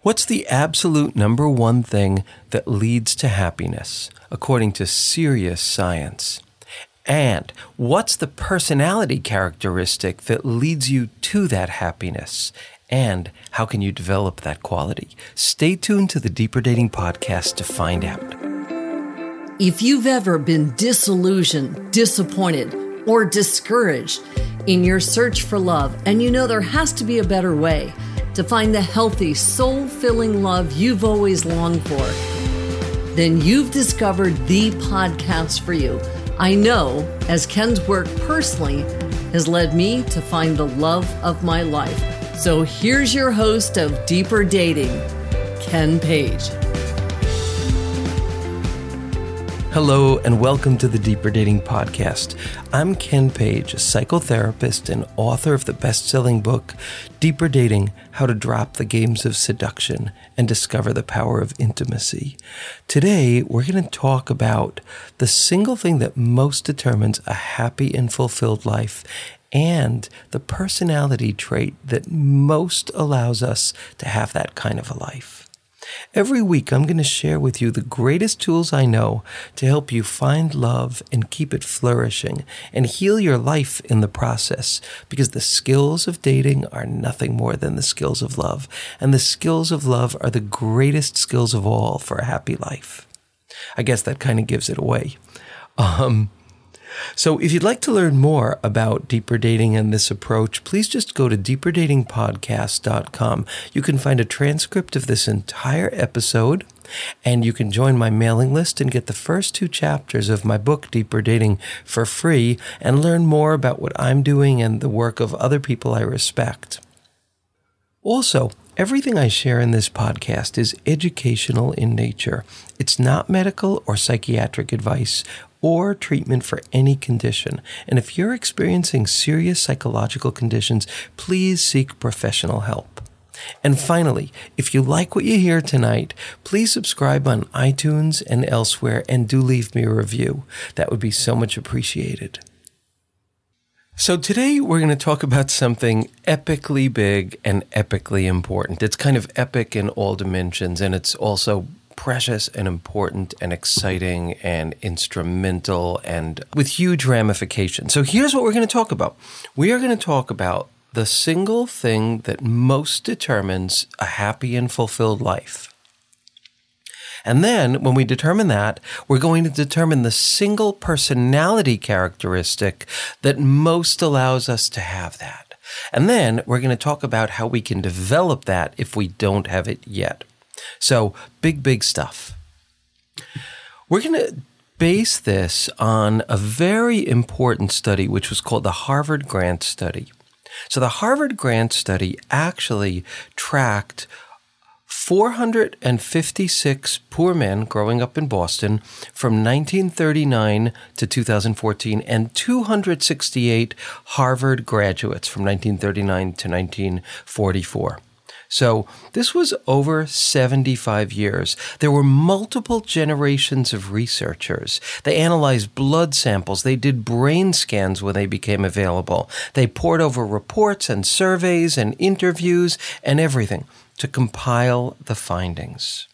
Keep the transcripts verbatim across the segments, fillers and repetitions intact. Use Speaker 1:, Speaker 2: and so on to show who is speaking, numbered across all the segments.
Speaker 1: What's the absolute number one thing that leads to happiness, according to serious science? And what's the personality characteristic that leads you to that happiness? And how can you develop that quality? Stay tuned to the Deeper Dating Podcast to find out.
Speaker 2: If you've ever been disillusioned, disappointed, or discouraged in your search for love, and you know there has to be a better way to find the healthy, soul-filling love you've always longed for, then you've discovered the podcast for you. I know, as Ken's work personally has led me to find the love of my life. So here's your host of Deeper Dating, Ken Page.
Speaker 1: Hello and welcome to the Deeper Dating Podcast. I'm Ken Page, a psychotherapist and author of the best-selling book, Deeper Dating: How to Drop the Games of Seduction and Discover the Power of Intimacy. Today, we're going to talk about the single thing that most determines a happy and fulfilled life and the personality trait that most allows us to have that kind of a life. Every week, I'm going to share with you the greatest tools I know to help you find love and keep it flourishing and heal your life in the process, because the skills of dating are nothing more than the skills of love, and the skills of love are the greatest skills of all for a happy life. I guess that kind of gives it away. Um... So if you'd like to learn more about deeper dating and this approach, please just go to deeper dating podcast dot com. You can find a transcript of this entire episode, and you can join my mailing list and get the first two chapters of my book, Deeper Dating, for free, and learn more about what I'm doing and the work of other people I respect. Also, everything I share in this podcast is educational in nature. It's not medical or psychiatric advice or treatment for any condition. And if you're experiencing serious psychological conditions, please seek professional help. And finally, if you like what you hear tonight, please subscribe on iTunes and elsewhere, and do leave me a review. That would be so much appreciated. So today we're going to talk about something epically big and epically important. It's kind of epic in all dimensions, and it's also precious and important and exciting and instrumental and with huge ramifications. So here's what we're going to talk about. We are going to talk about the single thing that most determines a happy and fulfilled life. And then when we determine that, we're going to determine the single personality characteristic that most allows us to have that. And then we're going to talk about how we can develop that if we don't have it yet. So big, big stuff. We're going to base this on a very important study, which was called the Harvard Grant Study. So the Harvard Grant Study actually tracked four hundred fifty-six poor men growing up in Boston from nineteen thirty-nine to two thousand fourteen, and two hundred sixty-eight Harvard graduates from nineteen thirty-nine to nineteen forty-four. So this was over seventy-five years. There were multiple generations of researchers. They analyzed blood samples. They did brain scans when they became available. They pored over reports and surveys and interviews and everything to compile the findings.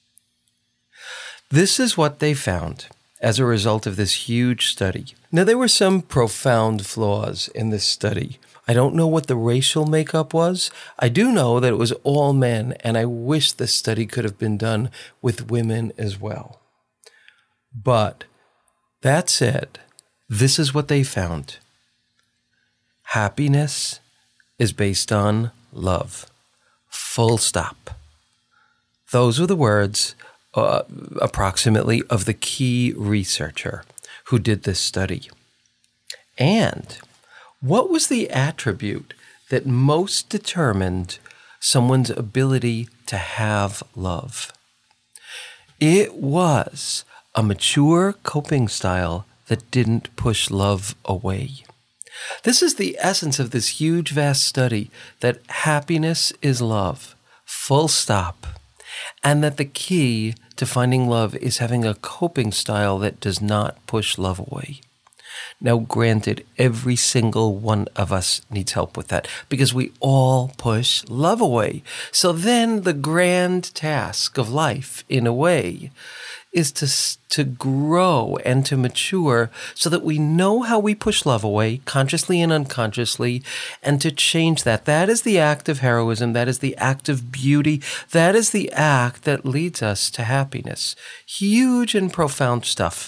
Speaker 1: This is what they found as a result of this huge study. Now, there were some profound flaws in this study. I don't know what the racial makeup was. I do know that it was all men, and I wish this study could have been done with women as well. But that said, this is what they found. Happiness is based on love. Full stop. Those are the words, uh, approximately, of the key researcher who did this study. And what was the attribute that most determined someone's ability to have love? It was a mature coping style that didn't push love away. This is the essence of this huge, vast study, that happiness is love, full stop, and that the key to finding love is having a coping style that does not push love away. Now, granted, every single one of us needs help with that because we all push love away. So then the grand task of life, in a way, is to to grow and to mature so that we know how we push love away, consciously and unconsciously, and to change that. That is the act of heroism. That is the act of beauty. That is the act that leads us to happiness. Huge and profound stuff.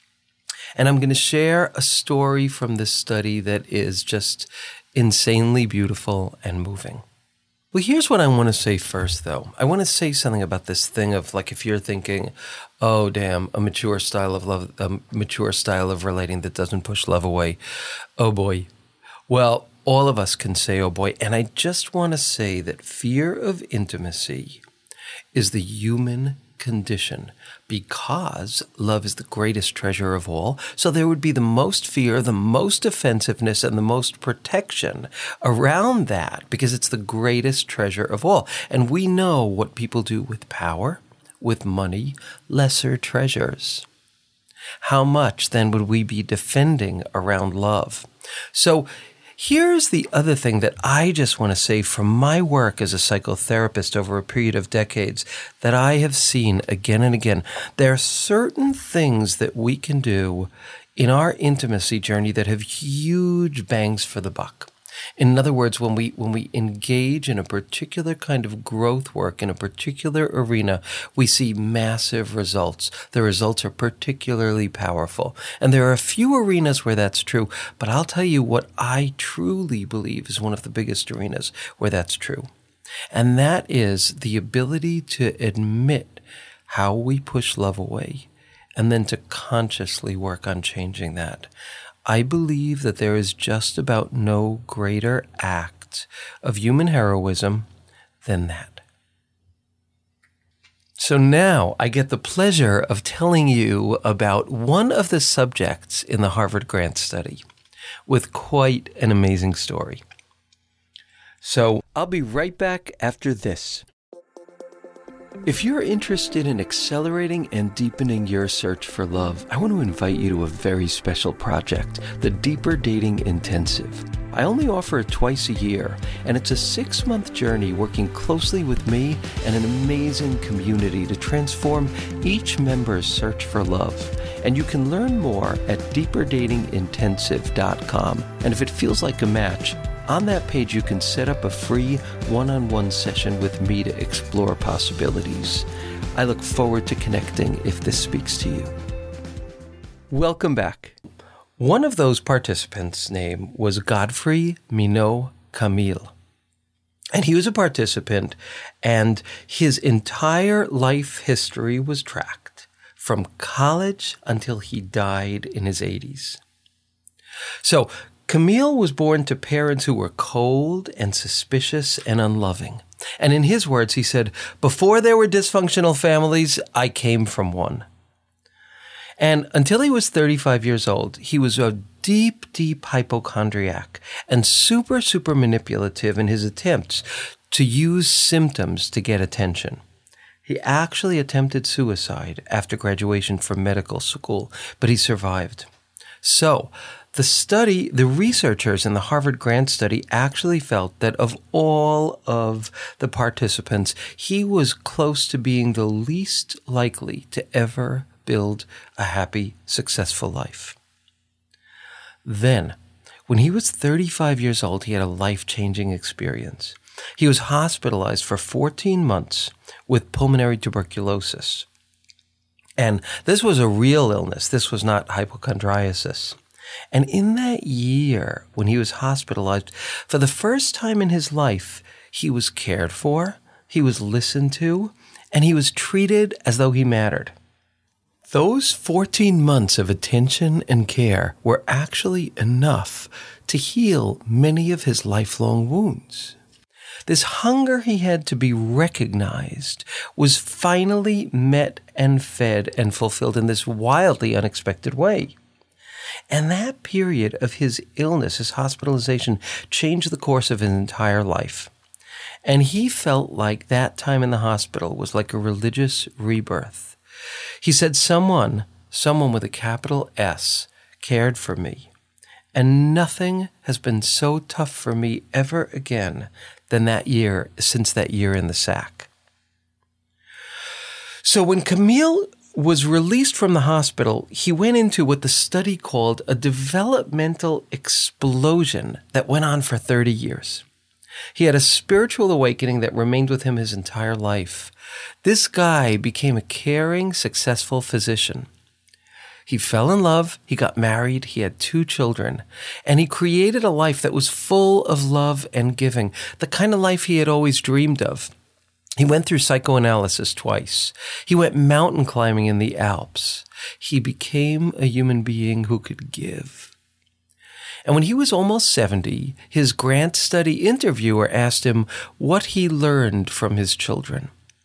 Speaker 1: And I'm going to share a story from this study that is just insanely beautiful and moving. Well, here's what I want to say first, though. I want to say something about this thing of, like, if you're thinking, oh, damn, a mature style of love, a mature style of relating that doesn't push love away. Oh, boy. Well, all of us can say, oh, boy. And I just want to say that fear of intimacy is the human condition because love is the greatest treasure of all. So there would be the most fear, the most defensiveness, and the most protection around that because it's the greatest treasure of all. And we know what people do with power, with money, lesser treasures. How much then would we be defending around love? So here's the other thing that I just want to say from my work as a psychotherapist over a period of decades that I have seen again and again. There are certain things that we can do in our intimacy journey that have huge bangs for the buck. In other words, when we when we engage in a particular kind of growth work in a particular arena, we see massive results. The results are particularly powerful. And there are a few arenas where that's true, but I'll tell you what I truly believe is one of the biggest arenas where that's true. And that is the ability to admit how we push love away and then to consciously work on changing that. I believe that there is just about no greater act of human heroism than that. So now I get the pleasure of telling you about one of the subjects in the Harvard Grant study with quite an amazing story. So I'll be right back after this. If you're interested in accelerating and deepening your search for love, I want to invite you to a very special project, the Deeper Dating Intensive. I only offer it twice a year, and it's a six-month journey working closely with me and an amazing community to transform each member's search for love. And you can learn more at deeper dating intensive dot com. And if it feels like a match, on that page, you can set up a free one-on-one session with me to explore possibilities. I look forward to connecting if this speaks to you. Welcome back. One of those participants' name was Godfrey Minot Camille. And he was a participant, and his entire life history was tracked from college until he died in his eighties. So, Camille was born to parents who were cold and suspicious and unloving. And in his words, he said, "Before there were dysfunctional families, I came from one." And until he was thirty-five years old, he was a deep, deep hypochondriac and super, super manipulative in his attempts to use symptoms to get attention. He actually attempted suicide after graduation from medical school, but he survived. So, The study, the researchers in the Harvard Grant study actually felt that of all of the participants, he was close to being the least likely to ever build a happy, successful life. Then, when he was thirty-five years old, he had a life-changing experience. He was hospitalized for fourteen months with pulmonary tuberculosis. And this was a real illness. This was not hypochondriasis. And in that year, when he was hospitalized, for the first time in his life, he was cared for, he was listened to, and he was treated as though he mattered. Those fourteen months of attention and care were actually enough to heal many of his lifelong wounds. This hunger he had to be recognized was finally met and fed and fulfilled in this wildly unexpected way. And that period of his illness, his hospitalization, changed the course of his entire life. And he felt like that time in the hospital was like a religious rebirth. He said someone, someone with a capital S, cared for me. And nothing has been so tough for me ever again than that year, since that year in the sack. So when Camille was released from the hospital, he went into what the study called a developmental explosion that went on for thirty years. He had a spiritual awakening that remained with him his entire life. This guy became a caring, successful physician. He fell in love, he got married, he had two children, and he created a life that was full of love and giving, the kind of life he had always dreamed of. He went through psychoanalysis twice. He went mountain climbing in the Alps. He became a human being who could give. And when he was almost seventy, his grant study interviewer asked him what he learned from his children.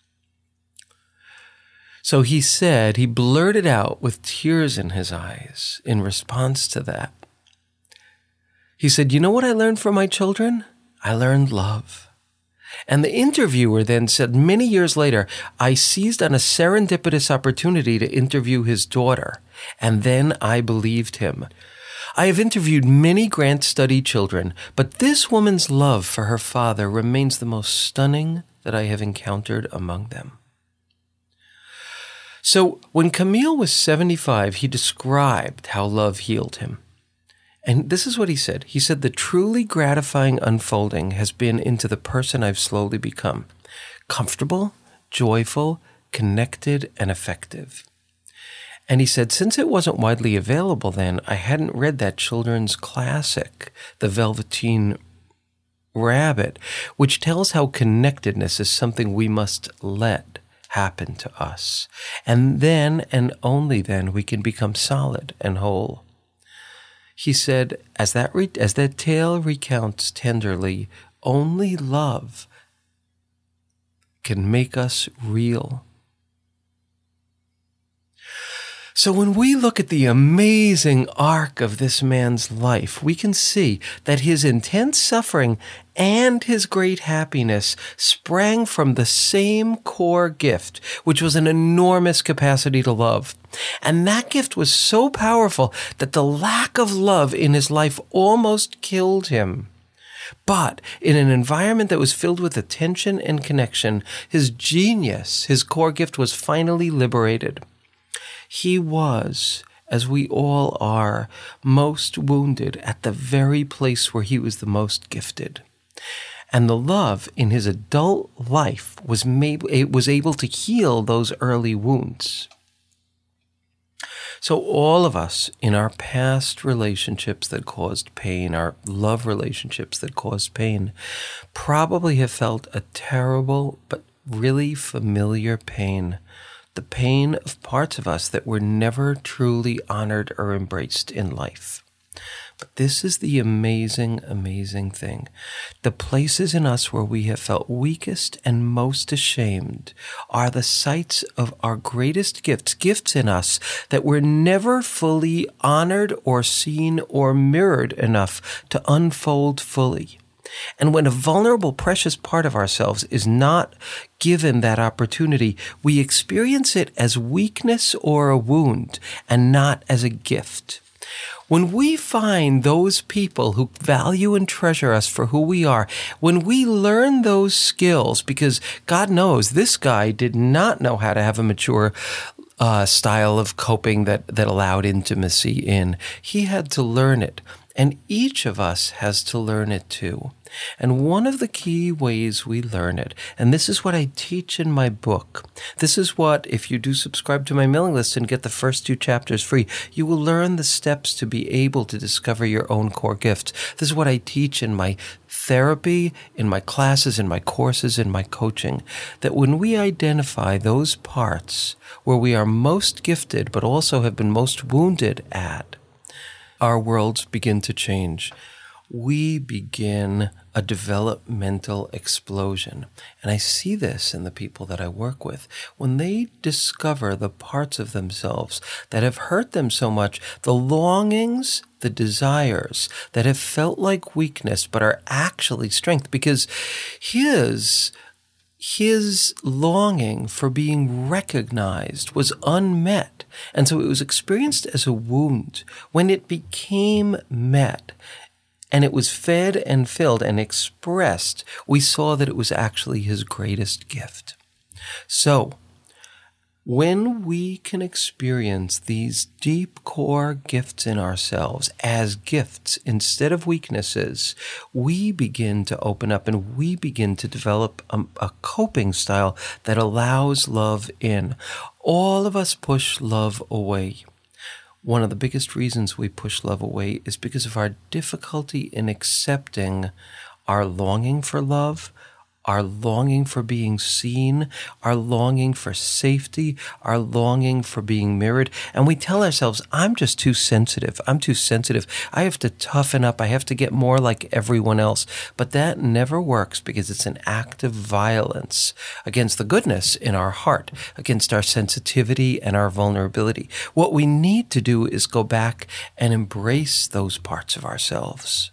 Speaker 1: So he said, he blurted out with tears in his eyes in response to that. He said, "You know what I learned from my children? I learned love." And the interviewer then said, many years later, "I seized on a serendipitous opportunity to interview his daughter, and then I believed him. I have interviewed many grant study children, but this woman's love for her father remains the most stunning that I have encountered among them." So when Camille was seventy-five, he described how love healed him. And this is what he said. He said, "The truly gratifying unfolding has been into the person I've slowly become. Comfortable, joyful, connected, and effective." And he said, since it wasn't widely available then, I hadn't read that children's classic, The Velveteen Rabbit, which tells how connectedness is something we must let happen to us. And then, and only then, we can become solid and whole. He said, as that re- as that tale recounts tenderly, only love can make us real. So when we look at the amazing arc of this man's life, we can see that his intense suffering and his great happiness sprang from the same core gift, which was an enormous capacity to love. And that gift was so powerful that the lack of love in his life almost killed him. But in an environment that was filled with attention and connection, his genius, his core gift, was finally liberated. He was, as we all are, most wounded at the very place where he was the most gifted. And the love in his adult life was made, it was able to heal those early wounds. So all of us in our past relationships that caused pain, our love relationships that caused pain, probably have felt a terrible but really familiar pain. The pain of parts of us that were never truly honored or embraced in life. But this is the amazing, amazing thing. The places in us where we have felt weakest and most ashamed are the sites of our greatest gifts, gifts in us that were never fully honored or seen or mirrored enough to unfold fully. And when a vulnerable, precious part of ourselves is not given that opportunity, we experience it as weakness or a wound and not as a gift. When we find those people who value and treasure us for who we are, when we learn those skills, because God knows this guy did not know how to have a mature uh, style of coping that, that allowed intimacy in. He had to learn it. And each of us has to learn it too. And one of the key ways we learn it, and this is what I teach in my book. This is what, if you do subscribe to my mailing list and get the first two chapters free, you will learn the steps to be able to discover your own core gift. This is what I teach in my therapy, in my classes, in my courses, in my coaching, that when we identify those parts where we are most gifted but also have been most wounded at, our worlds begin to change. We begin a developmental explosion. And I see this in the people that I work with. When they discover the parts of themselves that have hurt them so much, the longings, the desires that have felt like weakness but are actually strength, because his his longing for being recognized was unmet. And so it was experienced as a wound. When it became met and it was fed and filled and expressed, we saw that it was actually his greatest gift. So, when we can experience these deep core gifts in ourselves as gifts instead of weaknesses, we begin to open up and we begin to develop a, a coping style that allows love in. All of us push love away. One of the biggest reasons we push love away is because of our difficulty in accepting our longing for love, our longing for being seen, our longing for safety, our longing for being mirrored. And we tell ourselves, I'm just too sensitive. I'm too sensitive. I have to toughen up. I have to get more like everyone else. But that never works because it's an act of violence against the goodness in our heart, against our sensitivity and our vulnerability. What we need to do is go back and embrace those parts of ourselves.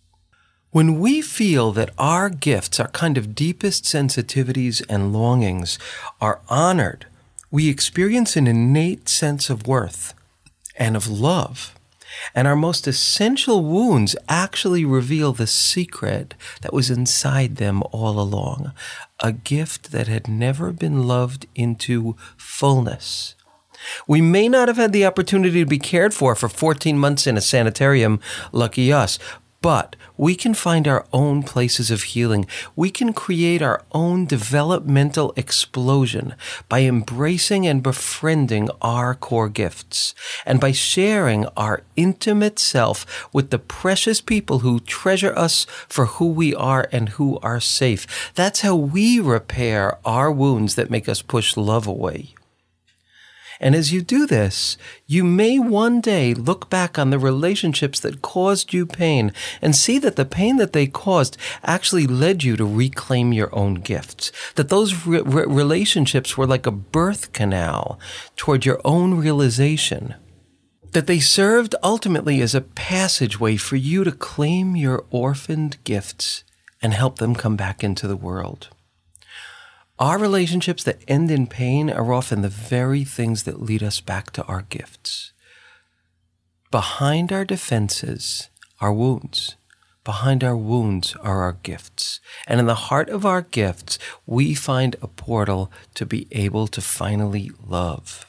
Speaker 1: When we feel that our gifts, our kind of deepest sensitivities and longings are honored, we experience an innate sense of worth and of love. And our most essential wounds actually reveal the secret that was inside them all along, a gift that had never been loved into fullness. We may not have had the opportunity to be cared for for fourteen months in a sanitarium, lucky us, but we can find our own places of healing. We can create our own developmental explosion by embracing and befriending our core gifts and by sharing our intimate self with the precious people who treasure us for who we are and who are safe. That's how we repair our wounds that make us push love away. And as you do this, you may one day look back on the relationships that caused you pain and see that the pain that they caused actually led you to reclaim your own gifts. That those re- re- relationships were like a birth canal toward your own realization. That they served ultimately as a passageway for you to claim your orphaned gifts and help them come back into the world. Our relationships that end in pain are often the very things that lead us back to our gifts. Behind our defenses are wounds. Behind our wounds are our gifts. And in the heart of our gifts, we find a portal to be able to finally love.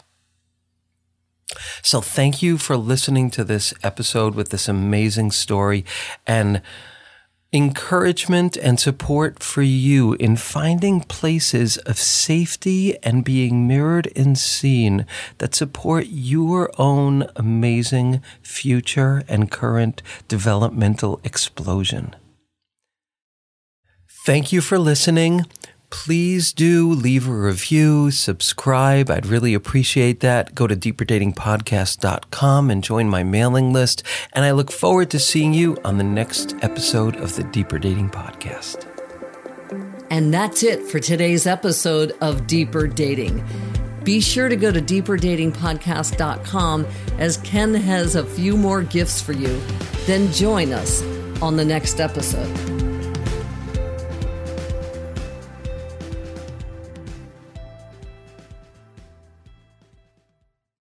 Speaker 1: So thank you for listening to this episode with this amazing story and encouragement and support for you in finding places of safety and being mirrored and seen that support your own amazing future and current developmental explosion. Thank you for listening. Please do leave a review, subscribe. I'd really appreciate that. Go to deeper dating podcast dot com and join my mailing list. And I look forward to seeing you on the next episode of the Deeper Dating Podcast.
Speaker 2: And that's it for today's episode of Deeper Dating. Be sure to go to deeper dating podcast dot com as Ken has a few more gifts for you. Then join us on the next episode.